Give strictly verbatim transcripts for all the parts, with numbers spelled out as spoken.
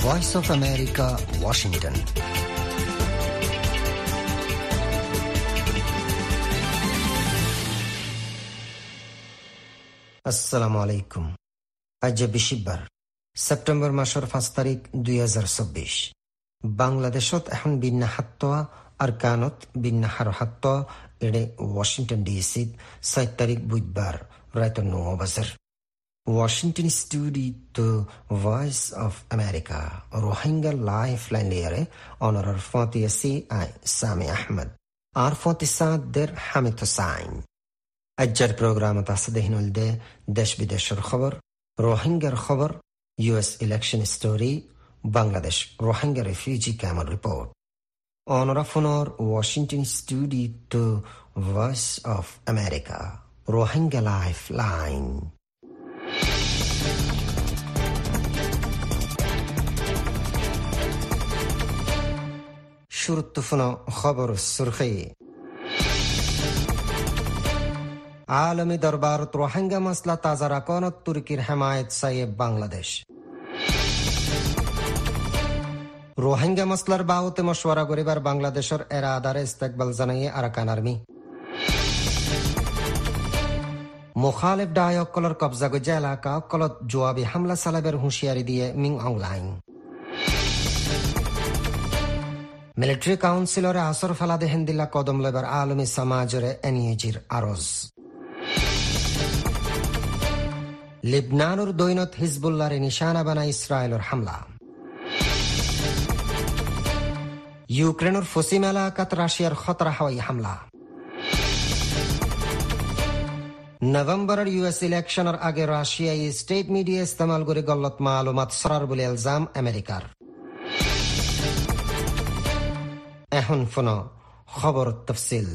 Voice of America, Washington. আসসালামু আলাইকুম। আজ বিশিবার সেপ্টেম্বর মাসের পাঁচ তারিখ দুই হাজার চব্বিশ। বাংলাদেশত এখন বিন্না হাত্তোয়া আর কানত বিন্না হার হাত্তোয়া এড়ে ওয়াশিংটন ডিসিত ছয় তারিখ বুধবার রাত ন বাজার। Washington studio Voice of America Rohingya Lifeline Lere Honorar Fatia C I Sami Ahmed Ar Fatia Saad Der Hamid Hussain Ajjar program Tasdehinul De Desh Bideshar Khabar Rohingya Khabar U S Election Story Bangladesh Rohingya Refugee Camel Report Honor of Honor Washington Studio Voice of America Rohingya Lifeline শুরুত্তফুনা খবর সুরখি আলমী দরবার রোহিঙ্গা মাসলা তাজা রাখনত তুর্কির হেমায়ত সাইয়েব বাংলাদেশ। রোহিঙ্গা মাসলার বাহুতে মশওয়ারা করিবার বাংলাদেশের এরাদারে ইস্তেকবাল জানাইয়ে আরাকান আর্মি। মুখালিফ ডাই অক্কলর কবজা গজা এলাকা অক্কলত জোয়াবি হামলা চালাবের হুঁশিয়ারি দিয়ে মিং অনলাইন। মিলিটারি কাউন্সিলরে আসর ফালাদে হেন্দিল্লা কদম লেবার আলমী সমাজরে এনইজির আরজ। লিবনানুর দৈনত হিজবুল্লাহরে নিশানা বানা ইসরায়েলের হামলা। ইউক্রেনের ফসিম এলাকাত রাশিয়ার খতরা হাওয়াই হামলা। নভেম্বরের ইউএস ইলেকশনের আগে রাশিয়ায় স্টেট মিডিয়া ইস্তেমাল করে গলত মালুমাত সরার বলে ইলজাম আমেরিকার। এখন ফোন খবর তফসিল।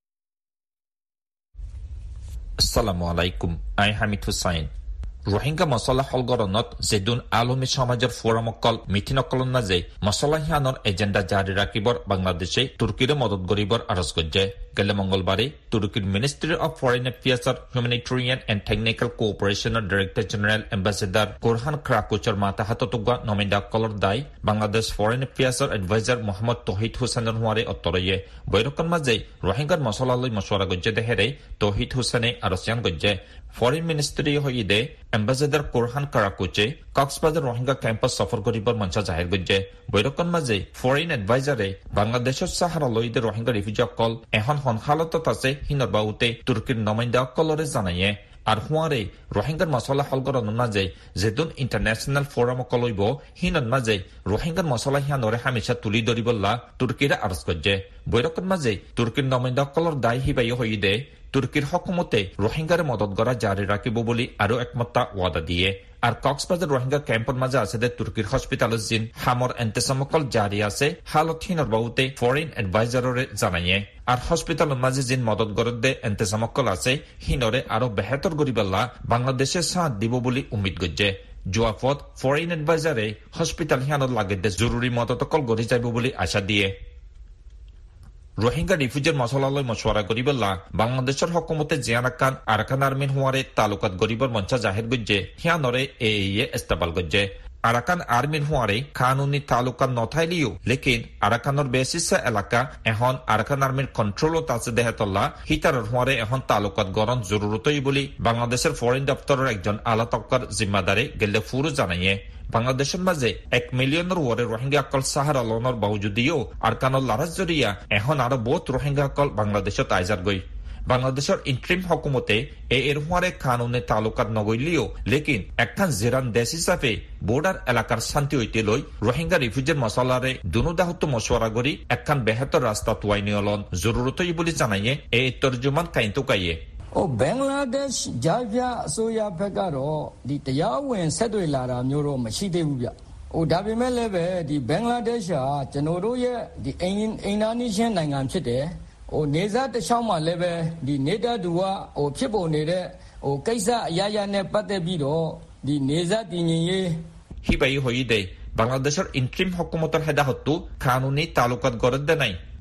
আসসালামু আলাইকুম। আই হামিদ হুসাইন। রোহিঙ্গা মছলা হলগৰণত যেদুন আলমী সমাজৰ ফোৰামকল মিথিনকলন নাজে মছলাহিয়ানৰ এজেণ্ডা জাৰি ৰাখিবৰ বাংলাদেশে তুৰ্কীৰে মদত কৰিবৰ আৰজ কৰিছে। গেলে মংগলবাৰে তুৰ্কীৰ মিনিষ্ট্ৰী অৱ ফৰেইন এফেয়াৰ্ছৰ হিউমেনিটেৰিয়ান এণ্ড টেকনিকেল কোঅপাৰেশ্যনৰ ডাইৰেক্টৰ জেনেৰেল এম্বেচেডাৰ কোৰহান ক্ৰাকুচৰ মাতাহাতত হোৱা নমিদাসকলৰ দায় বাংলাদেশ ফৰেইন এফেয়াৰ্ছৰ এডভাইজাৰ মহম্মদ তহিদ হুছেইনৰ হোৱাৰে অত্তৰয়ে বৈৰকৰ মাজে ৰোহিংগাৰ মছলালৈ মছৱাৰা গজ্জে দেহেৰে তহিদ হুছেইনে আৰচিয়ান গজ্জে। ফৰেইন মিনিষ্ট্ৰী হৈদে এম্বেচেডাৰ কোৰহান কাৰাকুচে কক্সবাজাৰ ৰোহিংগা কেম্পাছ সফৰ কৰিবৰ মঞ্চ জাহিৰ গজ্জে। বৈৰকৰ মাজে ফৰেইন এডভাইজাৰে বাংলাদেশৰ চাহাৰালৈ দে ৰোহিংগা ৰিফিউজিসকল এখন সন্সালতত আছে হিনৰ বাউতে তুৰ্কীৰ নমিন্দাসকলৰে জানায়ে। আর হুয়ারে রোহিঙ্গার মছলা হলগরণ মাঝে যেদুন ইন্টারন্যাশনাল ফোরাম কলইব হিনত মাঝে রোহিঙ্গার মছলা হিয়ানরে হামেশা তুলি ধরিবল্লা তুর্কিরা আরজ করছে। বৈরকর মাঝে তুর্কির নমিন্দাসকলর দায় হিবাই হইদে তুর্কির হকুমতে রোহিঙ্গার মদত করা জারি রাখিব বলে আরো একমাত্রা ওয়াদা দিয়ে। আর কক্সবাজার রোহিঙ্গা ক্যাম্পর মাঝে আছে দে তুর্কির হসপিটালত জিন হামর এন্তেসামকল জারি আছে হালত হিনর বাহুতে ফরেইন এডভাইজাররে জানাইয়ে। আর হসপিটালের মাঝে জিন মদত গরদ দে এন্তেসামকল আছে হিনরে আরো বেহেতর গরিবাল্লা বাংলাদেশের সাথ দিব বলে উম্মিদ গজ্জে। জোয়াফত ফরেইন এডভাইজারে হসপিটাল হিয়ানত লাগে দে জরুরি মদতকল গড়ি যাইব বলে আশা দিয়ে। রোহিঙ্গা রিফিউজির মছলালৈ মছৱাৰা কৰিবলা বাংলাদেশৰ হকুমতে জিয়ান আকান আৰাকান আৰ্মিৰ হোৱাৰে তালুকাত গৰিবৰ মঞ্চ জাহিৰ গজ্জে হিয়ানৰে এ এ ইস্তেমাল গজ্জে। আৰাকান আৰ্মিৰ হোৱাৰে কানুনী তালুকাত নথাইলিও লেকিন আৰাকানৰ বেচিছা এলেকা এখন আৰাকান আৰ্মিৰ কণ্ট্ৰলত আছে দেহেতল্লা হিতাৰৰ হোৱাৰে এখন তালুকাত গৰণ জৰুৰতই বুলি বাংলাদেশের ফরেন দপ্তরের একজন আলা তক্কৰ জিম্মাদারে গেলে ফুরু জানাইয়ে। বাংলাদেশের মাঝে এক মিলিয়নের ওরে রোহিঙ্গা অকল সাহারা লনের বাহুযুদিও আরকানর লারাজ জরিয়া এখন আরো বহুত রোহিঙ্গা অকল বাংলাদেশত আইজার গই। বাংলাদেশের ইন্ট্রিম হকুমতে এ এর হুয়ারে কানুনে তালুকাত নগইলিও লেকিন একখান জেরান দেশ হিসাবে বর্ডার এলাকার শান্তি হইতে লই রোহিঙ্গা রিফিউজির মশলারে দুনো দাহত মশওয়ারা করি একখান বেহাতর রাস্তা তুয়াই নিয়লন জরুরতই বলে জানাইয়ে এ তর্জমান কাইন্তুকাইয়ে। ও বাংলাদেশ জাভিয়া সোয়া ফেকারো দি তয়াওয়েন সেদুই লারাမျိုးတော့မရှိသေးဘူးဗျ။ဟိုဒါပေမဲ့လည်းပဲဒီဘင်္ဂလားဒေ့ရှ်ကကျွန်တော်တို့ရဲ့ဒီအိမ်အိမ်နာနီးချင်းနိုင်ငံဖြစ်တယ်။ဟိုနေစားတစ်ချောင်းမှာလည်းပဲဒီနေတာတူကဟိုဖြစ်ပေါ်နေတဲ့ဟိုကိစ္စအရာရာနဲ့ပတ်သက်ပြီးတော့ဒီနေစားတည်ငြိမ်ရေး হিবাই হইদে বাংলাদেশের ইন্ট্রিম হকুমতের হেদাহতু কানুনি তালুকাত গরদ নাই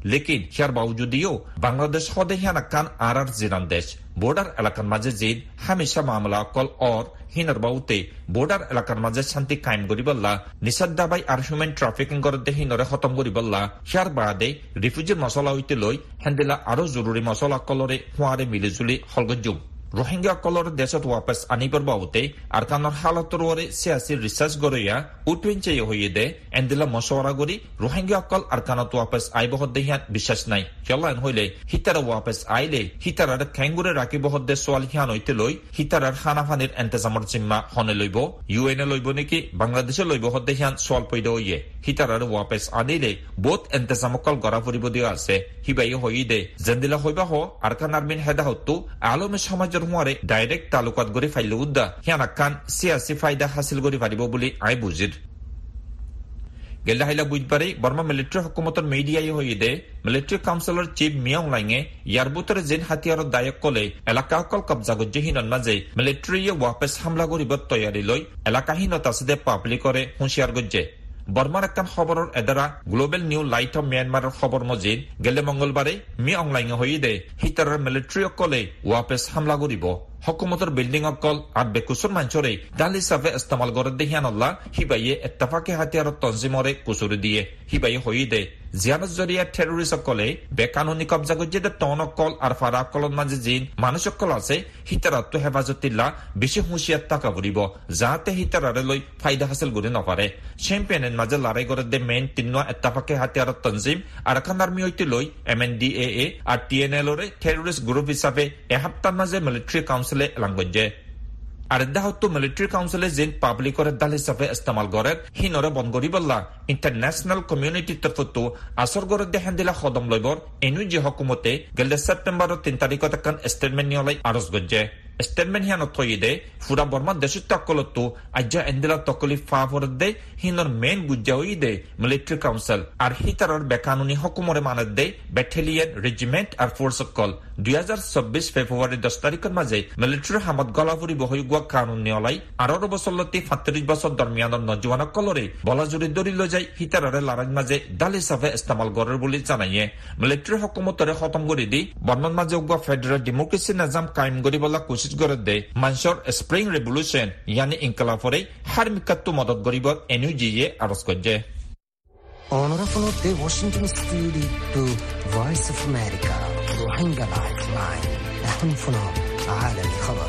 লেকিন হিয়ার বাউজুদিও বাংলাদেশ হদে হিয়ানা কান আর আর জিরান দেশ বর্ডার এলাকার মাঝে জিদ হামেশা মামলা অকল অর হিনার বাউতে বর্ডার এলাকার মাঝে শান্তি কায়েম করিবল্লা নিষাদ দাবাই আর হিউম্যান ট্রাফিকিং করতে হিনরে খতম করিবল্লা হিয়ার বাদে রিফিউজির মশলা হইতে লই হেন্দিলা আরো জরুরি মশলা কলরে হুয়ারে মিলিজুলি হলগজুম রোহিঙ্গা কলর দেশত ওয়াপস আনিবার বাউতে আরকানর হালতর ওরে সিয়াসি রিসার্চ গরিয়া উটুইনচে হইয়ে দে এন্দিলা মশওয়ারা গরি রোহিঙ্গা কল আরকানত ওয়াপস আইব হদ্দে হিয়ান বিশ্বাস নাই চলান হইলে হিতারা ওয়াপস আইলে হিতারার খ্যাঙ্গুরে রাখিব হদ্দে সোয়াল হিয়ান হইতে লই হিতারার হানাফানির এন্তেজামর জিম্মা হনে লইব ইউএনএ লইব নাকি বাংলাদেশে লইব হদ্দে হিয়ান সোয়াল পইদে হইয়ে হিতারার ওয়াপস আনিলে বোত এন্তেজামকল গড়া ফুরিব দিয়া আছে হিবাই হইয়ে দে জেন্দিলা হইবা হ আরকান আর্মিন হেদা হত্তু আলমে সমাজ হুয়ারে ডাইরেক্ট তালুকাত গরি ফাইলে উদ্দা হিয়ানা কান সিয়াসি ফায়দা হাসিল গরি পারিব বলে আই বুঝির গেলা হাইলা বুঝবারে বর্মা মিলিটারি হকুমতর মিডিয়াই হইয়ে দে মিলিটারি কাউন্সিলর চিফ মিয়াং লাইঙে ইয়ার বুতরে জেন হাতিয়ারত দায়ক কলে এলাকা অকল কবজা গজ্জেহীনর মাঝে মিলিটারিয়ে ওয়াপস হামলা করিব তৈয়ারি লই এলাকাহীনত আছে দে পাবলিকরে হুঁশিয়ার গজ্জে বর্মার একখান খবরের এদারা গ্লোবাল নিউ লাইট অফ মিয়ানমারের খবর মজিদ গেলে মঙ্গলবারে মি অনলাইনে হয়ে দে হিতারের মিলিটারি অকলে ওয়াপস হামলা করিব হকুমতের বিল্ডিং অকল আর বেকুসুর মাঞ্চরে ডাল হিসাবে ইস্তেমাল করে দেহিয়ানল্লাহ হিবাইয়ে এত্তাফাকে হাতিয়ার তঞ্জিমরে কুসুরি দিয়ে হিবাইয়ে হয়ে দে জিয়ানত জরিয়া টেরোরিস্ট অকলে বেকানুনি কবজা গজ্জেদের টন অকল আর ফারা অকলর মাঝে জিন মানুষ অকল আছে হিতারাত হেফাজতিল্লা বেশি হুঁশিয়ার টাকা করিব যাতে হিতারারে লই ফায়দা হাসিল করে নপারে চ্যাম্পিয়নের মাঝে লড়াই করে দে মেইন তিন এত্তাফাকে হাতিয়ার তঞ্জিম আর খান আর্মি হইতে লই M N D A A আর টি এন এল রে টেরোরিস্ট গ্রুপ হিসাবে এহাপ্তার মাঝে মিলিটারি কাউন্সিলে এলাঙ্গজ্জে আর দাহত্তু মিলিটারি কাউন্সিলে জিন পাবলিকরে দাল হিসাবে ইস্তেমাল করে হিনরে বন করিবল্লা ইন্টারন্যাশনাল কমিউনিটি তরফতো আসর করে দেখান দিলা কদম লইবর এনু যে হকুমতে গেলে সেপ্টেম্বরের তিন তারিখত এখন স্টেটমেন্ট নিয়লাই আরজ গজ্জে স্টেটমেন্ট হিয়ানত থইয়ে দে ফুরা বর্মা দেশের তকলতো আজ্জা এন্দিলা তকলিফ ফাফরত দে হিনর মেন গুজ্জা হই দে মিলিটারি কাউন্সিল আর হিতারর বেকানুনি হকুমরে মানত দে ব্যাটালিয়ন রেজিমেন্ট আর ফোর্স কল দুই হাজার চব্বিশ ফেব্রুয়ারি দশ তারিখের মাঝে মিলিটারি হামত গলাফুরি বহই গুয়া কানুন নিয়লাই আঠারো বছরলতি সাতত্রিশ বছর দরমিয়ানের নজওয়ান কলরে বলা জুড়ি দরি লৈ যাই হিতাররে লড়াইর মাঝে ডাল হিসাবে ইস্তেমাল গড়ের বলে জানাইয়ে মিলিটারি হকুমতরে খতম করে দি বর্মন মাঝে গুয়া ফেডারেল ডেমোক্রেসি নিজাম কায়েম করি বলা কোশিশ করে দে মানসর স্প্রিং রেভলিউশন ইয়ানি ইনকলাফরে হারমিকাত্তু মদত গরিব এনইউজিএ আরজ করছে Honorable the Washington Studio to Voice of America Rohingya Lifeline أهم فنون عالم خبر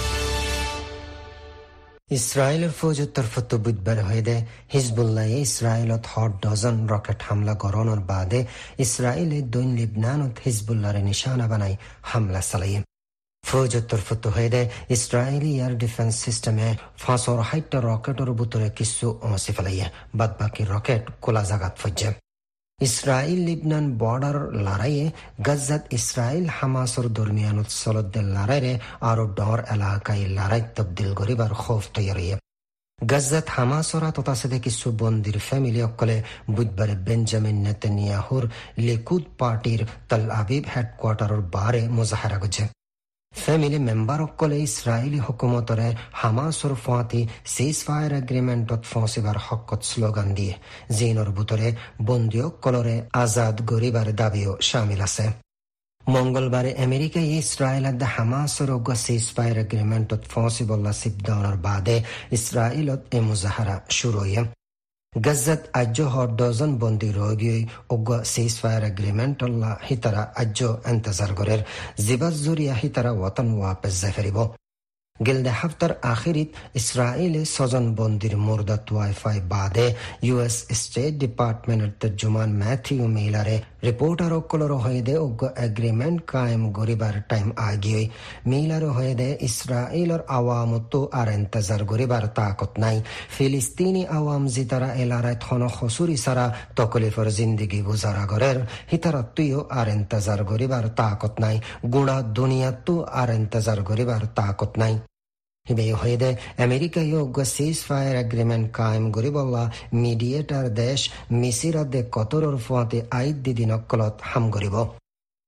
ইসরায়েলের ফৌজের তরফত বুধবার হয়ে হিজবুল্লাহ ইসরায়েলত হট ডজন রকেট হামলা করানোর বাদে ইসরায়েলে দৈন লিবনানত হিজবুল্লাহর নিশানা বানাই হামলা চালাইয়ে ফৌজের তরফত হয়ে ইসরায়েলি এয়ার ডিফেন্স সিস্টেমে ফাঁসর হাইটটা রকেটের ভিতরে কিছু অংশে ফেলাইয়ে বাদ বাকি রকেট কোলা জাগাত ফজ্জে ইসরায়েল লিবনান বর্ডার লড়াইয়ে গাজাত ইসরায়েল হামাসর দরমিয়ানত চলদের লড়াইরে আরো ডর এলাকায় লড়াই তবদিল করিবার খৌফ তৈরি গাজাত হামাসরা তথা সেদে কিছু বন্দির ফ্যামিলি অকলে বুধবারে বেঞ্জামিন নেতানিয়াহুর লিকুদ পার্টির তাল আবিব হেডকোয়ার্টারের বারে মুজাহারা করছে ফ্যামিলি মেম্বার অকলে ইসরায়েলি হুকুমতরে হামাসর ফাঁতি সিজ ফায়ার এগ্রিমেন্টত ফসিবার হকত স্লোগান দিয়ে জিনর ভিতরে বন্দী অকলরে আজাদ গরিবার দাবিও শামিল আছে মঙ্গলবারে আমেরিকায় ইসরায়েল হামাসর সিজ ফায়ার এগ্রিমেন্টত ফসিবল্লা সিবদানোর বাদে ইসরায়েলত এ মুজাহারা শুরু হয়ে গাজাত আজ্য হট ডজন বন্দী রোগী অজ্ঞ সিজ ফায়ার এগ্রিমেন্ট হিতারা আজ্য এন্তজার গরের জিবাজ জুরিয়া হিতারা ওয়াতন ওয়াপস জাফেরিব গিলদে হাফতার আখিরিত ইসরায়েলে ছজন বন্দির মুর্দা ওয়াইফাই বাদে ইউএস স্টেট ডিপার্টমেন্টের তর্জমান ম্যাথিউ মিলারে রিপোর্টার অকলর হয়ে দে অজ্ঞ এগ্রিমেন্ট কায়েম গরিবার টাইম আগিয়ে মিলার হয়ে দে ইসরায়েলর আওয়ামত আর এন্তজার গরিবার তাকত নাই ফিলিস্তিনি আওয়াম জিতারা এলারায় থন খসুরি সারা তকলিফর জিন্দিগি গুজারা গরের হিতারত্তুও আর এন্তজার গরিবার তাকত নাই গুড়া দুনিয়াত্তু আর এন্তজার গরিবার তাকত নাই হিবে হয়ে দে আমেরিকায় সিজ ফায়ার এগ্রিমেন্ট কায়েম গরিবল্লা মিডিয়েটার দেশ মিসির দে কতরর ফুয়াতে আইদ দিদিন অকলত হাম গরিব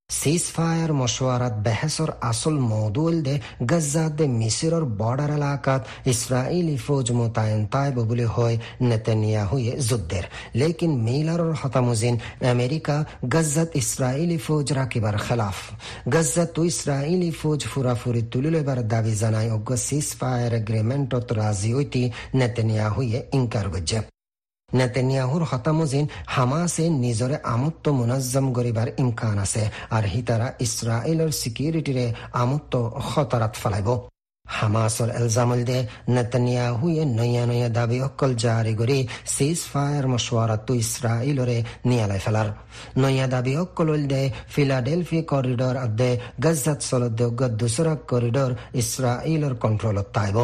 সিজফায়ার মশওয়ারাত বেহেসর আসল মৌদুল দে গজ্জাত দে মিসিরর বর্ডার এলাকাত ইসরায়েলি ফৌজ মোতায়েন তাইব বলে হয় নেতানিয়াহুয়ে যুদ্ধের লেকিন মিলারর হতামুজিন আমেরিকা গজ্জাত ইসরায়েলি ফৌজ রাখিবার খেলাফ গজ্জাত তো ইসরায়েলি ফৌজ ফুরাফুরি তুলিলেবার দাবি জানায় অজ্ঞ সিজফায়ার এগ্রিমেন্টত রাজি হইতি নেতানিয়াহুয়ে ইনকার গজ্জে নেতানিয়াহুর হতামুজিন হামাসে নিজরে আমত্ত মুনাজ্জম গরিবার ইমকান আছে আর হিতারা ইসরায়েলের সিকিউরিটিরে আমত্ত খতরাত ফেলাইব হামাসর এলজামল দে নেতানিয়াহুয়ে নয়া নয়া দাবি অকল জারি করে সিজ ফায়ার মশওয়ারাত তো ইসরায়েলরে নিয়ালাই ফেলার নয়া দাবি অকল দে ফিলাডেলফি করিডর আদে গজ্জাত সলদ দুসরা করিডর ইসরায়েলের কন্ট্রোলত তাইব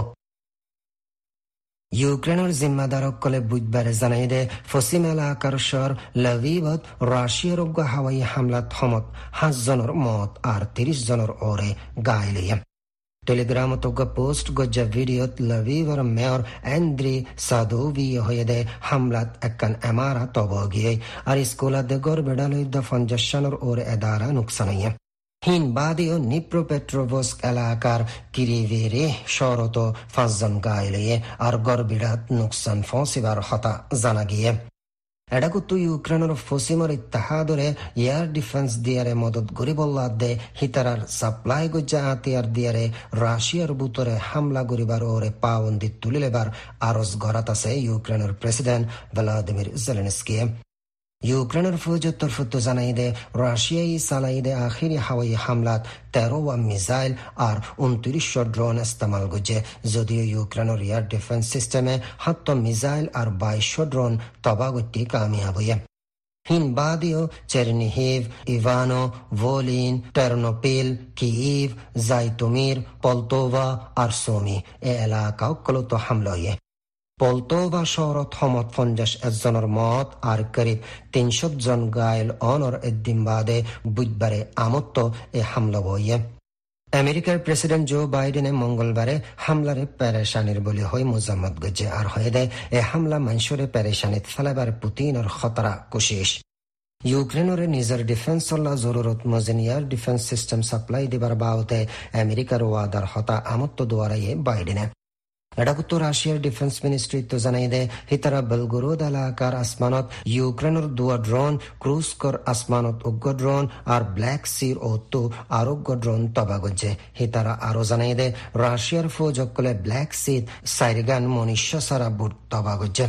ইউক্রেনের জিম্মাদারসকলে বুধবাৰে জানাই দে পশ্চিম এলাকাৰ শহৰ লভিভত ৰাছিয়াৰ হাৱাই হামলাত সমত সাতজনৰ মত আৰু ত্ৰিশ জনৰ ওৰে গাইলিয়ে টেলিগ্ৰামত পোষ্ট গজ্জা ভিডিঅ'ত লভিভৰ মেয়ৰ এন্দ্ৰি সাদোভি হৈ দে হামলাত একান এমাৰা তবগিয়ে আৰু স্কুলত গৰ বেডালৈ পঞ্চাশনৰ ওৰে এদাৰা নোকচানাইয়ে হিন বাদিও নিপ্রোপেট্রোভস্ক এলাকার কিরিভেরে শরত পাঁচজন গাইলিয়ে আর গড়বিড়াত নোকসান ফসিবার হতা জানা গিয়ে এডাকুতু ইউক্রেনের ফসিমর ইত্তাহাদরে এয়ার ডিফেন্স দিয়ারে মদত গরিবল্লা দে হিতারার সাপ্লাই গজ্জা আতিয়ার দিয়ারে রাশিয়ার বুতরে হামলা গরিবার ওরে পাবন্দি তুলিলেবার আরজ গড়াত আছে ইউক্রেনের প্রেসিডেন্ট ভ্লাদিমির জেলেনস্কি ইউক্রেনের ফৌজের তরফত জানাই দে রাশিয়াই চালাই দে আখিরি হাওয়াই হামলাত তেরো ওয়া মিসাইল আর উনত্রিশশো ড্রোন ইস্তেমাল গজে যদিও ইউক্রেনের এয়ার ডিফেন্স সিস্টেমে হাত্ত মিসাইল আর বাইশশো ড্রোন তবাগতি কামিয়াব হয়ে হিন বাদিও চেরনিহিভ ইভানো ভোলিন টেরনোপিল কিইভ জাইতুমির পলতোভা আর সোমি এ এলাকা কলত হামলা হয়ে পলতোভা শহরত সমত পঞ্চাশ একজনের মত আর করিব তিনশো জন গায়েল অনর এদিন বাদে বুধবারে আমত্ত এ হামলা বইয়ে আমেরিকার প্রেসিডেন্ট জো বাইডেনে মঙ্গলবারে হামলারে প্যারেশানির বলে হয় মুজাম্মত গজ্জে আর হয়ে দেয় এ হামলা মানুষরে প্যারেশানিত ফেলাবার পুতিনের খতরা কোশিশ ইউক্রেনের নিজের ডিফেন্সল্লা জরুরত মজিন এয়ার ডিফেন্স সিস্টেম সাপ্লাই দিবার বাবতে আমেরিকার ওয়াদার হতা আমত্ত দোয়ারাইয়ে বাইডেনে এডাকুত্তর রাশিয়ার ডিফেন্স মিনিস্ট্রি তো জানাই দে হিতারা বেলগোরোদ এলাকার আসমানত ইউক্রেনের দুয়া ড্রোন ক্রুস্কর আসমানত উগ্র ড্রোন আর ব্ল্যাক সির ও তো আরোগ্য ড্রোন তবাগজে হিতারা আরো জানাই দে রাশিয়ার ফৌজ অকলে ব্ল্যাক সির সাইরগান মনুষ্য সারা বুট তবাগজে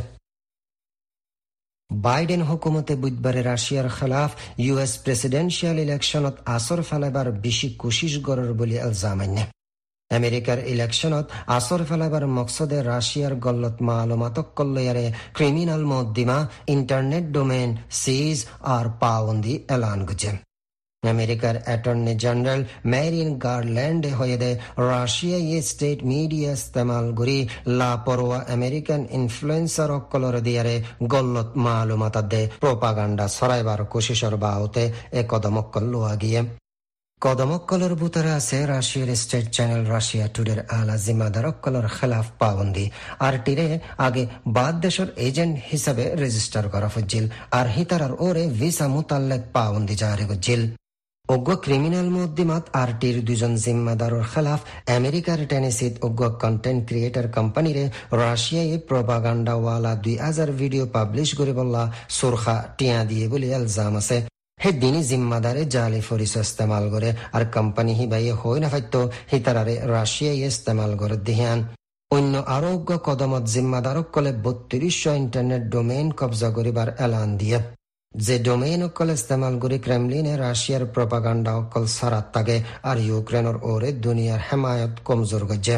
বাইডেন হুকুমতে বুধবারে রাশিয়ার খেলাফ ইউএস প্রেসিডেন্সিয়াল ইলেকশনত আসর ফেলাবার বেশি কোশিশ গড়র বলে এলজামান্য আমেরিকার ইলেকশনত আসর ফেলাবার মকসদে রাশিয়ার গল্লত মালুমাতক কল্লয়ারে ক্রিমিনাল মদ্দিমা ইন্টারনেট ডোমেন সিজ আর পাবন্দি এলান গুজে আমেরিকার অ্যাটর্নি জেনারেল ম্যারিন গারল্যান্ডে হয়ে দে রাশিয়া ইয়ে স্টেট মিডিয়া ইস্তেমাল করি লাপরোয়া আমেরিকান ইনফ্লুয়েন্সার অকলর দিয়ারে গল্লত মালুমাত দে প্রোপাগান্ডা ছড়াইবার কোশিশর বাউতে এ কদমক্কল লোয়া গিয়ে কদমক্কলের বুতারে আছে রাশিয়ার স্টেট চ্যানেল রাশিয়া টুডের আলা জিম্মাদার অক্কলের খেলাফ পাবন্দি আর টিরে আগে বাদ দেশের এজেন্ট হিসাবে রেজিস্টার করা হচ্ছিল আর হিতারার ওরে ভিসা মুতাল্লেক পাবন্দি জারি করছিল অজ্ঞ ক্রিমিনাল মদ্দিমাত আর টির দুজন জিম্মাদারের খেলাফ আমেরিকার টেনেসিত অজ্ঞ কন্টেন্ট ক্রিয়েটর কোম্পানিরে রাশিয়ায় প্রোপাগান্ডাওয়ালা দুই হাজার ভিডিও পাবলিশ করে বললা সুরখা টিয়া দিয়ে বলে এলজাম আছে হে দিনী জিম্মাদারে জালি ফরিস ইস্তেমাল করে আর কোম্পানি হিবাইয়ে হই না ফাইতো হিতারারে রাশিয়ায় ইস্তেমাল করে দিহান অন্য আরোগ্য কদমত জিম্মাদারক কলে বত্রিশশো ইন্টারনেট ডোমেইন কবজা করিবার এলান দিয়ে যে ডোমেইন অকল ইস্তেমাল করে ক্রেমলিনে রাশিয়ার প্রোপাগান্ডা অকল সারাত থাকে আর ইউক্রেনের ওরে দুনিয়ার হেমায়ত কমজোর গজ্জে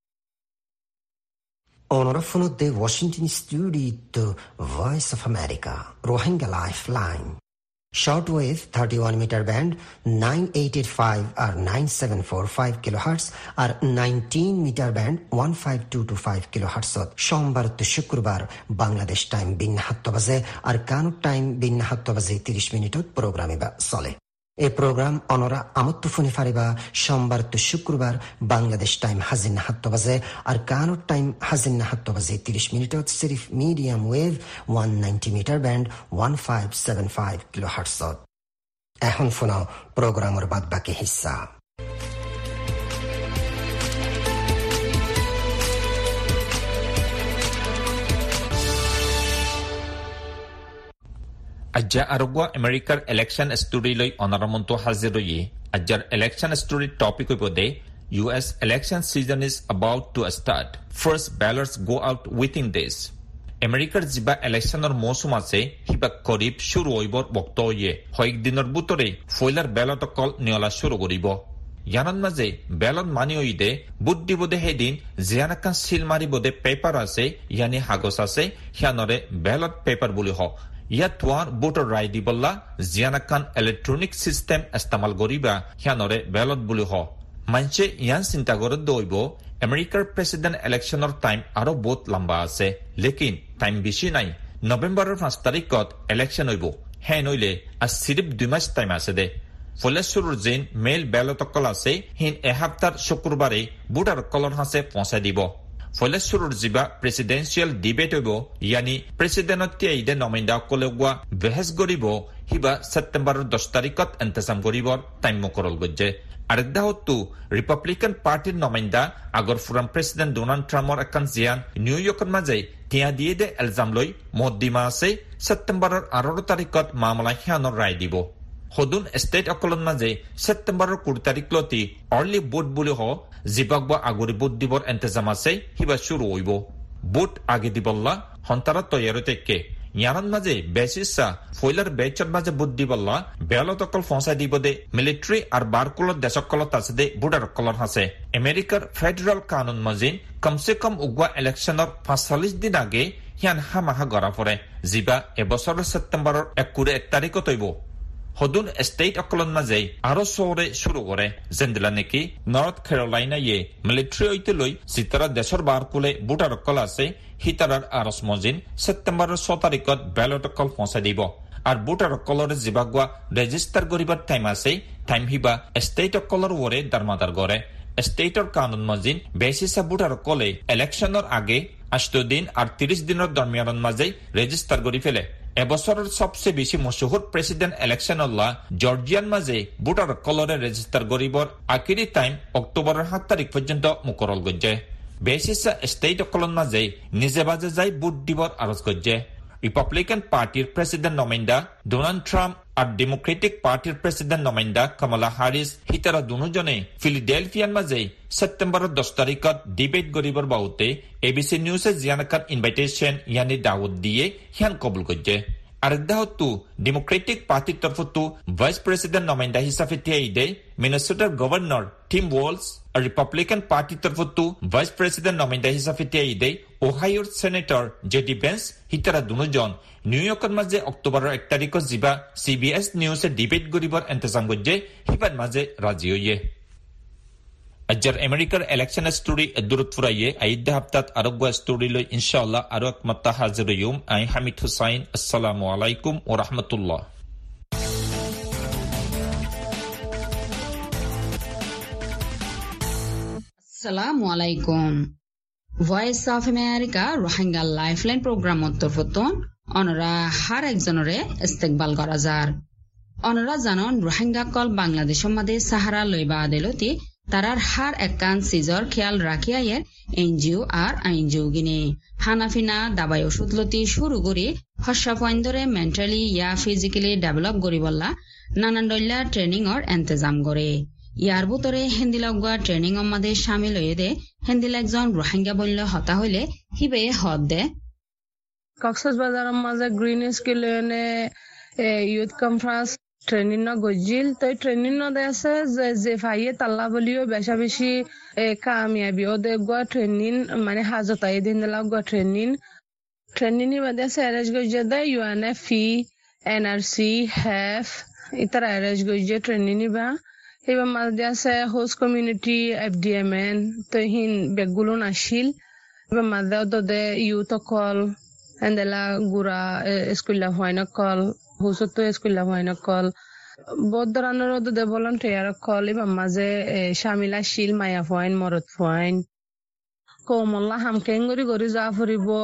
অনরফনুদ্দে Washington studio voice of America Rohingya lifeline Shortwave thirty-one meter band nine eight eight five or nine seven four five kilohertz or nineteen meter band one five two two five kilohertz সোমবার তো শুক্রবার বাংলাদেশ টাইম বিন সাত বাজে আর কানুক time বিন সাত বাজে ত্রিশ মিনিটত প্রোগ্রামে বা চলে এই প্রোগ্রাম অনরা আমত্ত ফোনে ফারিবা সোমবার তো শুক্রবার বাংলাদেশ টাইম হাজিন সাত বাজে আর কানুক টাইম হাজিন সাত বাজে ত্রিশ মিনিটত সিরিফ medium wave one ninety meter band one five seven five kilohertz এখন শুনাও প্রোগ্রামের বাদ বাকি হিস্সা। Ajja arugwa American election story loi onaramento haziroye. Ajjar election story topic ibode U S election season is about to start. First ballots go out within days. American jiba election or mosum ase hiba korib shuru hoibor bokto ye. Hoik dinor butore foiler ballot call niola shuru goribo. Yanan maze ballot mani oide buddi bode hedin zianakan silmari bode paper ase yani hagos ase hianore ballot paper buli ho. ইয়াত তোৱাৰ ভোটৰ ৰায় দিবলা জিয়ানাকান electronic system ইস্তেমাল কৰিবা হিয়ানৰে ballot বুলি হ মানছে ইয়ান চিন্তা কৰত দইব আমেৰিকাৰ president ইলেকশ্যনৰ time আৰু বহুত লম্বা আছে লেকিন টাইম বেছি নাই নৱেম্বৰৰ পাঁচ তাৰিখত ইলেকশ্যন হইব হে নইলে আজ সিৰিফ দুই মাস টাইম আছে দে ফলেশ্বৰৰ যেন মেইল বেলট অকল আছে হিন এসপ্তাহ শুক্ৰবাৰে ভোটাৰ কলৰ হাতে পৌঁছাই দিব ফলেশ্বৰৰ জিবা প্ৰেসিডেন্সিয়েল ডিবেট হইব ইয়ানি প্ৰেসিডেন্টতে ইদে নমিন্দা কলেগুৱা বেহেজ কৰিব হিবা সেপ্টেম্বৰৰ দহ তাৰিখত ইন্তজাম কৰিবৰ টাইম মুকৰল গজে আরেকদা হতো রিপাবলিকান পার্টির নমিন্দা আগর ফুরাম প্রেসিডেন্ট ডোনাল্ড ট্রাম্পর একান জিয়ান নিউইয়র্কের মাঝে টিয়া দিয়ে দে এলজাম লই মদ্দিমা আছে সেপ্টেম্বৰৰ আঠারো তারিখত মামলা হিয়ানৰ রায় দিব হদুন স্টেট অকলন মাঝে সেপ্টেম্বৰৰ কুড়ি তারিখ লতি আর্লি ভোট বুলি হ জিবাগবা আগরি ভোট দিবর ইন্তজাম আছে হিবা শুরু হইব ভোট আগে দিবল্লা হন্তারা তৈয়ারি থেকে ইয়ানান মাঝে বেসিসা ফয়লার বেচর মাঝে ভোট দিবল্লা বেলত অকল ফসাই দিব দে মিলিটারি আর বারকুলত দেশকলত আছে দে ভোটার অকলর হাসে আমেরিকার ফেডারেল কানুন মজিন কমসে কম উগুয়া ইলেকশনের পাঁচচল্লিশ দিন আগে হিয়ান হামাহা গড়া পড়ে জিবা এবছরের সেপ্টেম্বরের এক কুড়ি এক তারিখত হইব হদুন স্টেট অকলন মাঝে আরো শহরে শুরু করে যেন্দিলা নাকি নর্থ ক্যারোলাইনা ইয়ে মিলিটারি ঐতে লই সিতারা দেশের বারকুলে ভোটার অকল আছে হিতারার আরস মজিন সেপ্টেম্বরের ছ তারিখত ব্যালট অকল পৌঁছাই দিব আর ভোটার অকলরে জিবাগুয়া রেজিস্টার করিবার টাইম আছে টাইম হিবা স্টেট অকলর ওরে দারমাদার গড়ে স্টেটর কানুন মজিন বেসিসা ভোটার অকলে ইলেকশনের আগে আষ্ট দিন আর ত্রিশ দিনের দরমিয়ানের মাঝে রেজিস্টার করি ফেলে এবছরের সবচেয়ে বেশি মশহুর প্রেসিডেন্ট ইলেকশন হল্লা জর্জিয়ান মাঝে ভোটার কলরে রেজিস্টার করিবর আখিরি টাইম অক্টোবরের সাত তারিখ পর্যন্ত মুকরল গজ্জে বেসিসা স্টেট অকলন মাঝে নিজে বাজে যাই ভোট দিবর আরজ গজ্জে রিপাবলিকান পার্টির প্রেসিডেন্ট নমিন্দা ডোনাল্ড ট্রাম্প আর ডেমোক্রেটিক পার্টির প্রেসিডেন্ট নমিন্দা কমলা হ্যারিস হিতারা দুজনে ফিলাডেলফিয়ার মাঝে সেপ্টেম্বরের দশ তারিখত ডিবেট করিবার বাউতে এবিসি নিউজে জিয়ানাকার ইনভাইটেশন ইয়ানি দাওয়াত দিয়ে হিয়ান কবুল করছে আরেকদা হতো ডেমোক্রেটিক পার্টির তরফতো ভাইস প্রেসিডেন্ট নমিন্দা হিসাবে টিয়াই দে মিনেসোটার গভর্নর টিম ওয়ালস আর রিপাবলিকান পার্টির তরফতো ভাইস প্রেসিডেন্ট নমিন্দা হিসাবে টিয়াই দে ওহাইওর সেনেটর জেডি বেন্স হিতারা দুজন নিউইয়র্কের মাঝে অক্টোবরের এক তারিখত জিবা সিবিএস নিউজে ডিবেট করিবার ইন্তজাম করছে হিবার মাঝে রাজি হইয়ে আজর আমেরিকার ইলেকশন স্টোরি দূরত ফুরাইয়ে আইদা হাপ্তাত আরোগ্য স্টোরি লই ইনশাআল্লাহ আরো এক মাত্তা হাজির হইম আই হামিদ হুসাইন আসসালামু আলাইকুম ওয়া রাহমাতুল্লাহ আসসালামু আলাইকুম voice of America Rohingya lifeline program অন্তর্ভুক্তন অনরা হার একজনরে ইস্তেকবাল করা যার অনরা জানন রোহিঙ্গা কল বাংলাদেশের মাঝে সাহারা লইবা আদেলতি তারার হার একান সিজর খেয়াল রাখিয়া এনজিও আর আইনজিও গিনে হানাফিনা দাবাই ওষুধ লতি শুরু করি হর্ষা পয়েন্টরে মেন্টালি ইয়া ফিজিক্যালি ডেভেলপ করি বললা নানান দল্লা ট্রেনিং অর এন্তেজাম করে ইয়ার ভিতরে হিন্দি লগা ট্রেনিং আমাদের সামিল হয়ে দে হিন্দিল একজন রোহিঙ্গা বললে হতা হইলে হিবে হদ দে কক্সবাজারের মাঝে green skill youth conference training ন গজিল তো ট্রেনিং ন দেছে যে যে ভাইয়ে তাল্লা বলিও বেশা বেশি কামিয়াবি ও দেখবা ট্রেনিং মানে হাজতাই দিন দিলা গা ট্রেনিং ট্রেনিং মধ্যে আছে এরেজ গজে দে ইউএনএফি এনআরসি হেফ ইতারা এরেজ গজে ট্রেনিং বা এবার মাঝে আছে হোস্ট কমিউনিটি এফডিএমএন তো হিন বেগুলো নাছিল এবার মাঝে দে ইউথ কল এন্দেলা গুড়া স্কুল্লা হয় না কল হুসত স্কুল্লা হয় না কল বহুত ধরনের দে ভলান্টিয়ার কল এবার মাঝে শামিল আসিল মায়া ফাইন মরদ ফাইন কৌমল্লা হামকেং গড়ি গড়ি যা ফুরিব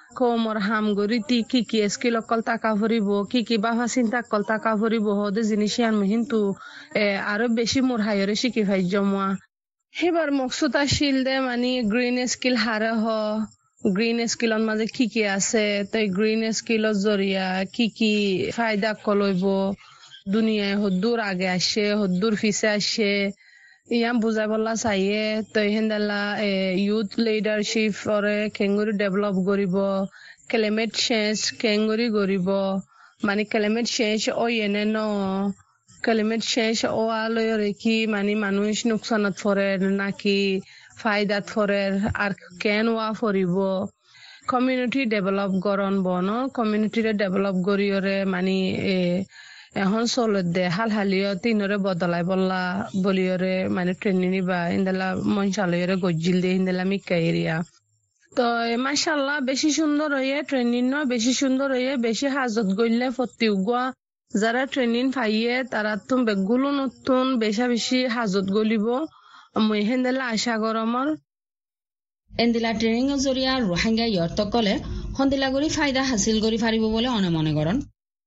কোমর হামগরি তি কি কি স্কিল অকল টাকা ভরিব কি কি বাবা চিন্তা অকল টাকা ভরিব হদে জিনিস আমি কিন্তু আরো বেশি মোর হাইরে শিখি ভাই জমা সেবার মকসুদ আসিল দে মানে গ্ৰীণ স্কিল হারে হ গ্ৰীণ স্কিলৰ মাঝে কি কি আছে তই গ্ৰীণ স্কিলৰ জরিয়া কি কি ফায়দা কলইব দুনিয়ায় হদ্দুর আগে আসে হদ্দুর ফিসে আসে ইয়াম বুঝাই বললা চাইয়ে তই হেন্দালা ইউথ লিডারশিপ ওরে কেঙ্গুরি ডেভেলপ করিব ক্লাইমেট চেঞ্জ কেঙ্গুরি করিব মানে ক্লাইমেট চেঞ্জ ও এনে ন ক্লাইমেট চেঞ্জ ও আলোয় রেখি মানে মানুষ নুকসানত পড়ে নাকি ফায়দাত পড়ে আর কেন ওয়া ফরিব কমিউনিটি ডেভেলপ করন বন কমিউনিটিরে ডেভেলপ করিয়রে মানে এখন চলত দে হাল হালিও তিনরে বদলাই বললা বলিয়রে মানে ট্রেনিং বা ইন্দালা মনসালয়রে গজ্জিল দে ইন্দালা মিকা এরিয়া তো মাশাআল্লাহ বেশি সুন্দর হয়ে ট্রেনিং ন বেশি সুন্দর হয়ে বেশি হাজত গইলে ফতি উগা যারা ট্রেনিং পাইয়ে তারা তুম বেগুলো নতুন বেশা বেশি হাজত গলিব মই হেন্দালা আশা গরমর এন্দিলা ট্রেনিং এর জরিয়া রোহিঙ্গা ইয়র্তকলে হন্দিলা গরি ফায়দা হাসিল গরি পারিব বলে অনে মনে করেন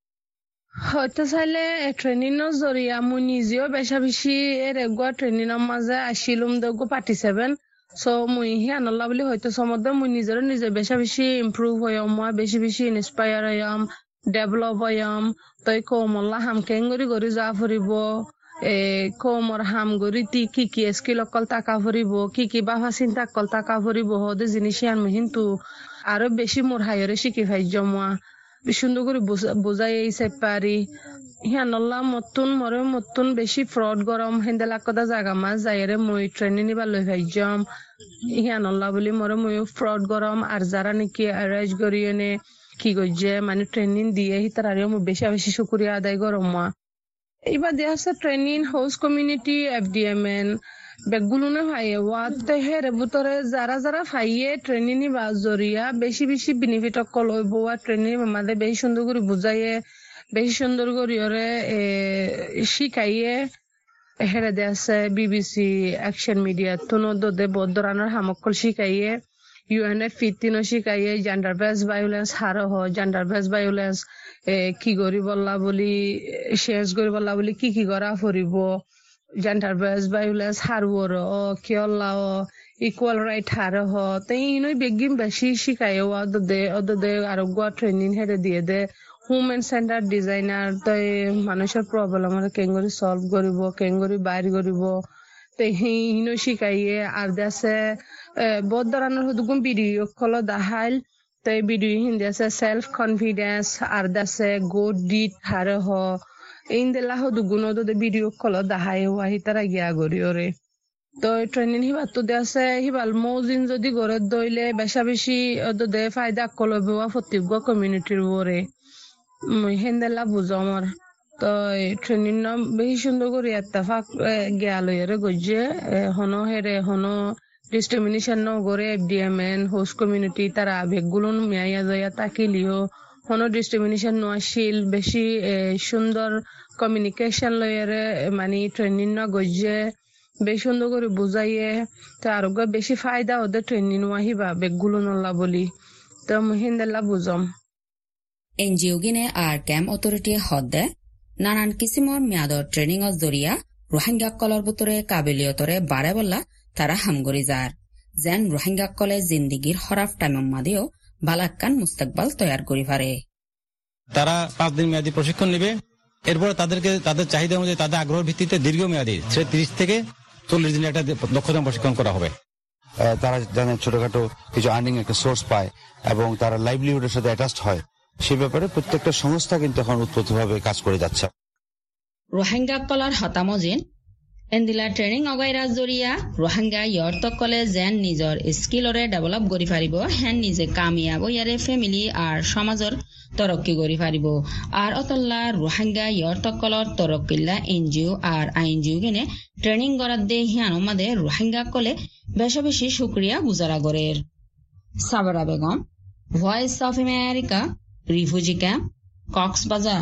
হয়তো চাইলে ট্রেনিং এর জরিয়া মই নিজেও বেশা বেশি এর এগুয়া ট্রেনিং এর মাঝে আসিলুম দেগো পার্টিসিপেন্ট সো মই হিয়ান আল্লাহ বলি হয়তো সমুদ্র মই নিজের নিজে বেশা বেশি ইমপ্রুভ হইম মই বেশি বেশি ইন্সপায়ার হইম ডেভেলপ হইম তই কমল্লা হাম কেঙ্গরি গরি যা ফুরিব এ কোমর হাম গরি তি কি কি স্কিল অকল টাকা ভরিব কি কি বাবা চিন্তা অকল টাকা ভরিব হদে জিনিস আমি কিন্তু আরো বেশি মোর হাইরে শিখি ভাই জমা সুন্দর করে বোঝাই এইসে পারি হিয়ানল্লাহ মতুন মরে মতুন বেশি ফ্রড গরম হেন্দেলা কদা জাগা মাছ যাইরে মই ট্রেনিং নিবার লই ভাই জম হিয়ানল্লাহ বলি মরে মই ফ্রড গরম আর যারা নাকি অ্যারেঞ্জ করিয়ে কি গজ্জে মানে ট্রেনিং দিয়ে হিতারারিও মই বেশি বেশি শুকরিয়া আদায় গরম মা এবার দেয়া আছে ট্রেনিং হোস্ট কমিউনিটি এফডিএমএন বেগুলুনে ভাইয়ে ওয়াতে হেরে বুতরে যারা যারা ভাইয়ে ট্রেনিং বা জরিয়া বেশি বেশি বেনিফিট কল হইব ওয়া ট্রেনিং আমাদের বেশি সুন্দর করে বুঝাইয়ে বেশি সুন্দর করে ওরে শিখাইয়ে হেরে দেয়া আছে বিবিসি অ্যাকশন মিডিয়া তুনো দে বদরানোর হামকল শিখাইয়ে ইউএনএফ ফিফটিনও শিখাইয়ে জেন্ডার বেস ভায়োলেন্স হারো হ জেন্ডার বেস ভায়োলেন্স কি করি বললা বলি শেষ করি বললা বলি কি কি করা ফুরিব জেন্ডার বেস ভায়োলেন্স হারবর ও কিয়ল্লা ও ইকুয়াল রাইট হারো হ তাই ইনই বেগিম বেশি শিখাইয়ে অদ দে অদ দে আর গোয়া ট্রেনিং হেরে দিয়ে দে হুমেন সেন্টার ডিজাইনার তাই মানুষের প্রবলেম কেঙ্গরি সলভ করিব কেঙ্গরি বাইর করিব তাই ইনই শিখাইয়ে আর দেশে বহুত ধরনের হুদুগুম ভিডিও কল দাহাইল তাই ভিডিও হিন্দি আছে সেলফ কনফিডেন্স আর দাসে গুড ডিড হারে হ ইন্দেলা হুদুগুন ওদে ভিডিও কল দাহাই হওয়া হিতারা গিয়া গরি ওরে তো ট্রেনিং হিবার তো দেশে হিবাল মৌজিন যদি গড়ে দইলে বেশা বেশি ওদে ফায়দা কল বেওয়া ফতিগুয়া কমিউনিটির ওরে হেন্দেলা বুঝো আমার তো ট্রেনিং নাম বেশি সুন্দর করে এত্তেফাক গিয়া লইরে গজ্জে হনো হেরে হনো ডিসক্রিমিনেশন ন করে এফডিএমএন হোস্ট কমিউনিটি তারা আবেগগুলো মেয়া যায় তাকিলিও হনো ডিসক্রিমিনেশন ন আসিল বেশি সুন্দর কমিউনিকেশন লয়েরে মানে ট্রেনিং ন গজ্জে বেশি সুন্দর করে বুঝাইয়ে তো আরোগ্য বেশি ফায়দা ওদের ট্রেনিং আহিবা বেগগুলো নল্লা বলি তো মহিন্দাল্লা বুঝম এনজিও গিনে আর ক্যাম্প অথরিটি হদ্দে নানান কিসিমর মেয়াদর ট্রেনিং অর জরিয়া রোহিঙ্গা কলর ভিতরে কাবিলিয়তরে বাড়ে বললা তারা হামগরি যার যেন রোহিঙ্গা কলে জিন্দিগির হরাফ টাইম মাদিও বালাক্কান মুস্তাকবাল তৈয়ার করি পারে তারা পাঁচ দিন মেয়াদী প্রশিক্ষণ নেবে এরপর তাদেরকে তাদের চাহিদা অনুযায়ী তাদের আগ্রহ ভিত্তিতে দীর্ঘমেয়াদী সে তিরিশ থেকে চল্লিশ দিনের একটা দক্ষতা প্রশিক্ষণ করা হবে তারা যেন ছোটখাটো কিছু আর্নিং একটা সোর্স পায় এবং তারা লাইভলিহুডের সাথে অ্যাটাচড হয় সে ব্যাপারে প্রত্যেকটা সংস্থা কিন্তু এখন উৎপত্তিভাবে কাজ করে যাচ্ছে রোহিঙ্গা কলার হতামজিন এন্দিলা ট্রেনিং অগাইরা জরিয়া রোহিঙ্গা ইয়র্তকলে যেন নিজৰ স্কিলরে ডেভেলপ করি পারিব হেন নিজে কামিয়াব ইয়ারে ফ্যামিলি আর সমাজর তরক্কি করি পারিব আর অতল্লা রোহিঙ্গা ইয়র্তকলর তরক্কিল্লা এনজিও আর আইনজিও গেনে ট্রেনিং করার দে হিয়ান আমাদের রোহিঙ্গা কলে বেশি বেশি শুক্রিয়া গুজারা গরের Sabra Begum voice of America refugee camp Cox's Bazar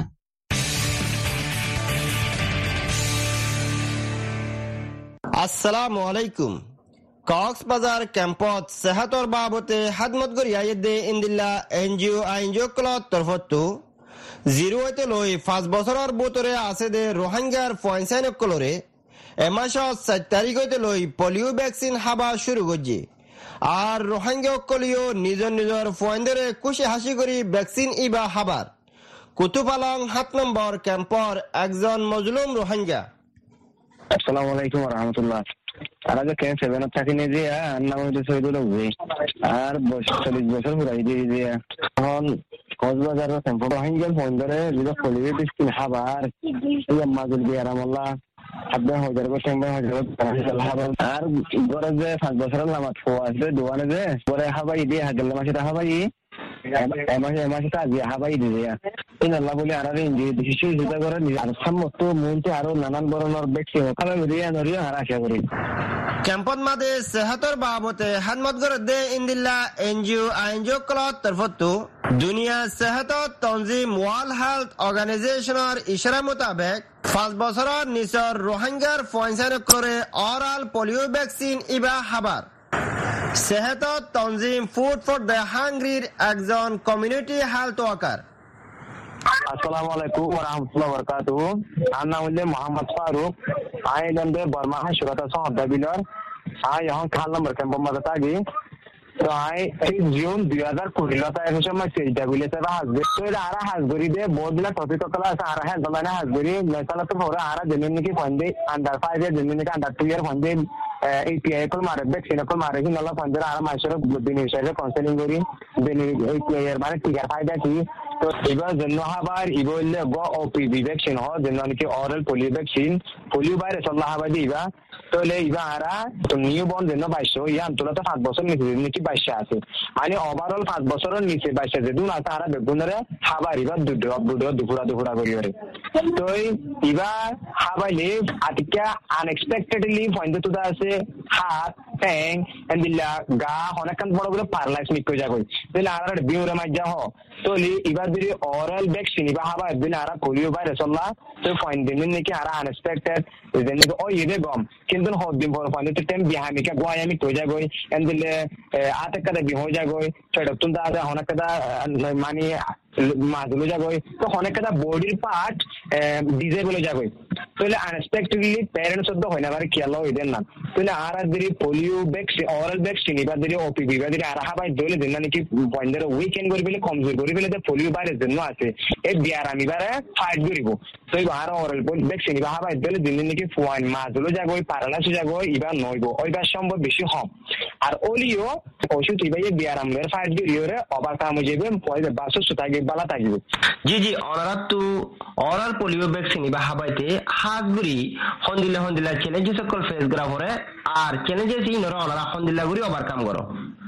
আসসালামু আলাইকুম কক্সবাজার ক্যাম্পত সেহাতর বাবতে হাদমত গরিয়াইদে ইন্দিল্লা এনজিও আইনজিও ক্লত তরফতো জিরো হইতে লই পাঁচ বছরের বুতরে আছে দে রোহিঙ্গার পয়েন্সাইন কলরে এমাসত সাত তারিখ হইতে লই পলিও ভ্যাকসিন হাবা শুরু করছে। আর রোহিঙ্গা কলিও নিজর নিজর পয়েন্টরে খুশি হাসি করি ভ্যাকসিন ইবা হাবার কুতুপালং সাত নম্বর ক্যাম্পর একজন মজলুম রোহিঙ্গা। আসসালামু আলাইকুম ওয়া রাহমাতুল্লাহ। আর আগে ক্যাম্প সেভেন থাকি নে যে আর নাম হচ্ছে সৈয়দুল হুসাইন আর বয়স চল্লিশ বছর পুরাই দিয়ে যে এখন কক্সবাজার ক্যাম্প রোহিঙ্গা পয়েন্টরে যেটা পলিও ভ্যাকসিন হাবার ইয়া মাজুল বিয়ারামাল্লাহ আপনি হাজার বছর হাজার আর ঘরে যে পাঁচ বছরের নামাজ ফোয়া আছে দোয়ানে যে পরে হাবাই দিয়ে হাজার মাসে হাবাই এমাসে এমাসে কাজে হাবাই দিয়ে এই আল্লাহ বলে আর বিশেষ চিন্তা করে আর সম্মত মনতে আরো নানান ধরনের ব্যক্তি ওখানে রিয়া নরিয়া আর আশা করি ক্যাম্পত মাদে সেহাতর বাবতে হাদমত গরদে ইন্দিল্লা এনজিও আইনজিও ক্লত তরফতো দুনিয়া সেহাতত তনজিম ওয়ার্ল্ড হেলথ অর্গানাইজেশনের ইশারা মোতাবেক পাঁচ বছরের নিচর রোহিঙ্গার পয়েন্সাইন করে অরাল পোলিও ভ্যাকসিন ইবা হাবার সেহাতত তনজিম ফুড ফর দ্য হাংরির একজন কমিউনিটি হেলথ ওয়ার্কার। আসসালামু আলাইকুম ওয়া রাহমাতুল্লাহি ওয়া বারাকাতুহু। আমার নাম হলো মোহাম্মদ ফারুক। আমি লন্ডনে বর্মা হাসুরাতা সহদা বিলর আই এখন খাল নম্বর ক্যাম্প মাঝে থাকি। তো আই এই জুন দুই হাজার কুড়ি লতা এক সময় সেইটা বিলেতে হাসবে তো এটা আর হাসগরি দে বহুদিনা টপিক কলা আছে আর হ্যাঁ দলানে হাসগরি মেসালা তো পরে আর জেনে নাকি ফন্ডে আন্ডার ফাইভ এর জেনে নাকি আন্ডার টু ইয়ার ফন্ডে এপিআই কল মারে ভ্যাকসিন কল মারে কি নলা ফন্ডে আর মাসের বেনিফিশিয়ারি কাউন্সেলিং করি বেনি এপিআই এর মানে টিকার ফায়দা কি তো এবার জন্য হাবার ইবলে গ ওপিভি ভ্যাকসিন হ জন্য নাকি oral polio vaccine polio virus আল্লাহ হাবা দিবা তো লে ইবা আরা তো নিউ বর্ন জন্য বাইশো ইয়া তোলা তো পাঁচ বছর নিচে নাকি বাইশে আছে মানে ওভারঅল পাঁচ বছরের নিচে বাইশে যে দুন আছে আর বেগুনরে হাবার ইবা দুটো দুটো দুপুরা দুপুরা করি করে তো ইবা হাবাইলে আটিকা আনএক্সপেক্টেডলি পয়েন্ট তো আছে হাত ট্যাং এন্দিলা গা অনেকখান বড় বড় প্যারালাইজ নিক কই যাগই তাহলে আর বিউরে মাইজা হ তো লি ইবার দিরি অরাল ভ্যাকসিন ইবা হাবা দিন আর পোলিও ভাইরাস আল্লাহ তো পয়েন্ট দিন নাকি আর আনএক্সপেক্টেড যেন ও ইদে গম কিন্তু হদ দিন বড় পয়েন্ট টেম বিহামিকা গোয়া আমি কই যাগই এন্দিলে আতে কাদা বি হই যাগই সেটা তুন্দা আছে অনেকটা মানে মাজুলো যাগই তো অনেকটা বডির পার্ট ডিজেবল যাগই তাহলে আনএক্সপেক্টেডলি প্যারেন্টস অফ হয় না মানে খেয়াল হইদেন না তাহলে আর দিরি পোলিও ভ্যাকসিন অরাল ভ্যাকসিন এবার দিরি ওপিভি এবার দিরি আর হাবাই দলে দিন নাকি পয়েন্টের উইকেন্ড করি বলে কমজোর করি বলে যে পোলিও ভাইরাস জন্য আছে এই বিয়ার আমি বারে ফাইট করিব তো এবার অরাল ভ্যাকসিন এবার হাবাই দলে দিন নাকি পয়েন্ট মাজুলো যাগই প্যারালাইসিস যাগই এবার নইব ওইবার সম্ভব বেশি হম আর ওলিও ওষুধ এবার বিয়ার আমলের ফাইট করিওরে অবাক কাম যাবে পয়সা বাসো সুতাগে বালা থাকবে। জি জি অনারাত তো অরাল পোলিও ভ্যাকসিন বা হাবাইতে হাতগুড়ি হন্দিলা হন্দিলা চ্যালেঞ্জ সকল ফেস করা পরে আর চ্যালেঞ্জেস ই নরা অনারা হন্দিলা গুড়ি ওভারকাম করো।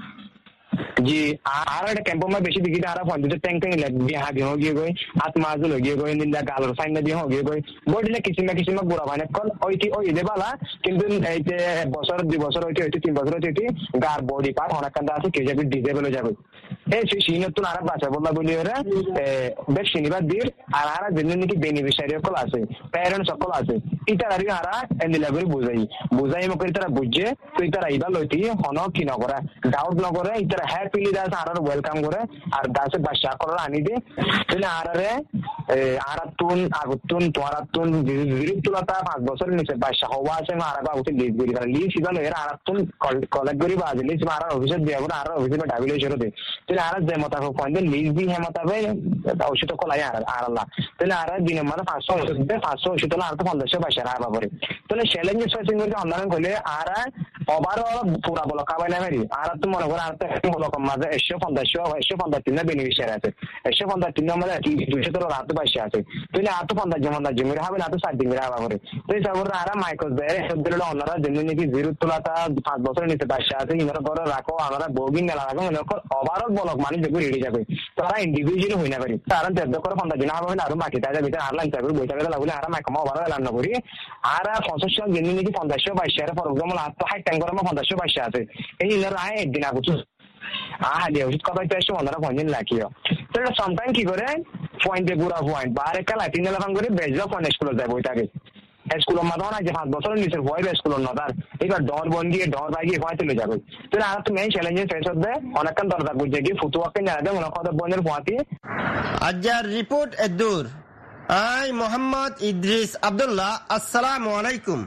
জি আর একটা ক্যাম্প মা বেশি দিকে আর ফন্দিতে ট্যাঙ্ক ট্যাঙ্ক লাগবে হাবি हो गए कोई आत्माजु हो गए कोई निंदा गालर साइन दी हो गए कोई বডিলে কিসিমা কিসিমা গুড়া মানে কোন ওইটি ওই দে বালা কিন্তু এইতে বছর দুই বছর হইতে হইতে তিন বছর হইতে গার বডি পার্ট অনেক কান্দা আছে কে যাবে ডিজেবল হয়ে যাবে এই সেই সিনতুন আর বাচ্চা বললা বলি ওরা ভ্যাকসিন এবার দির আর আর দিন নাকি বেনিফিশিয়ারি সকল আছে প্যারেন্টস সকল আছে এটা আর আর এন্দিলা করে বুঝাই বুঝাই মো করে তারা বুঝে তো এটা রাইবা লইতি হনো কি না করে ডাউট না করে এটা হ্যাপিলি দাস আর ওয়েলকাম করে আর দাসে বাসা করে আনি দে তাহলে আরারে আরাতুন আগুতুন তোরাতুন বিরুদ্ধলতা পাঁচ বছর নিচে বাসা হওয়া আছে আরাবা উঠে লিজ করি কারণ লিজ ছিল এর আরাতুন কলেক্ট করি বাজে লিজ আর অফিসে দেব না আর অফিসে ডাবিলে ছেড়ে দে তাহলে আর যে মত পয়েন্ট লিজ দি হে মতাবে ওষুধ কলাই আর আর আল্লাহ তাহলে আর দিনের মানে পাঁচশো ওষুধ দে পাঁচশো ওষুধ আর তো পঞ্চাশশো বাসা আর বাবরে তাহলে চ্যালেঞ্জ সচিন করে অনলাইন করলে আর ওভারঅল পুরা বলো কাবাই না মেরি আর তো মনে করে আর তো বলো কম মাঝে একশো পঞ্চাশশো একশো পঞ্চাশ তিন বেনিফিশিয়ারি আছে একশো পঞ্চাশ তিন আমাদের দুইশো তোর রাত বাসা আছে তাহলে আর তো পঞ্চাশ জন পঞ্চাশ জমি হবে না তো ষাট দিন হাবা করে তো এই সব আর মাইক্রোস দেয় সব দিলে অন্যরা যেমনি নাকি জিরো তোলাটা পাঁচ বছর নিচে বাসা আছে ইনারা করে রাখো আমরা বগিন মেলা রাখো মনে কর ওভারঅল বলক মানে যেগুলো রেডি যাবে তারা ইন্ডিভিজুয়ালি হই না পারি তারা দেড় করে পঞ্চাশ জন হবে না আরো বাকি তাদের ভিতরে আর লাইন যাবে বইটা গেলে লাগলে আর মাইকমা ওভারঅল এলান না করি আর পঞ্চাশ জন যেমনি নাকি পঞ্চাশশো বাইশে ফর এক্সাম্পল আর তো হাই ট্যাঙ্ক করে পঞ্চাশশো বাইশে আছে এই ইনারা আয় একদিন আগুন আহ দিয়ে ওষুধ কথা এসে ওনারা পঞ্চাশ লাখিও তো এটা সামটাইম কি করে পয়েন্টে পুরা পয়েন্ট বারে কাল তিন লাখ করে বেজা পয়েন্ট স্কুলে যায় বইটাকে স্কুলের মাধ্যমে না যে পাঁচ বছর নিচের বয় স্কুলের নদার এবার ডর বন্দিয়ে ডর বাইকে হয়তো লে যাবে তো আর তো মেইন চ্যালেঞ্জেস শেষ হতে অনেকক্ষণ দরকার বুঝে কি ফুটুয়াকে না দেয় মনে কথা বনের পোয়াতি আজার রিপোর্ট এদুর আই মোহাম্মদ ইদ্রিস আব্দুল্লাহ আসসালামু আলাইকুম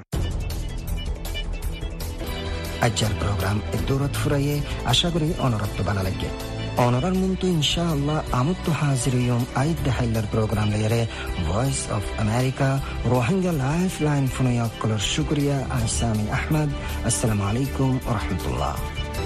আজকের প্রোগ্রাম দৌরত ফুরাইয়ে আশা করি অনরত্ব বানা লাগে অনরার মন্তু ইনশাআল্লাহ আমত্ত হাজির ইয়ম আইদ দেহাইলার প্রোগ্রাম লেয়ারে voice of America Rohingya life line ফুনয়াক কলর শুক্রিয়া আইসামি আহমদ আসসালামু আলাইকুম ওয়া রাহমাতুল্লাহ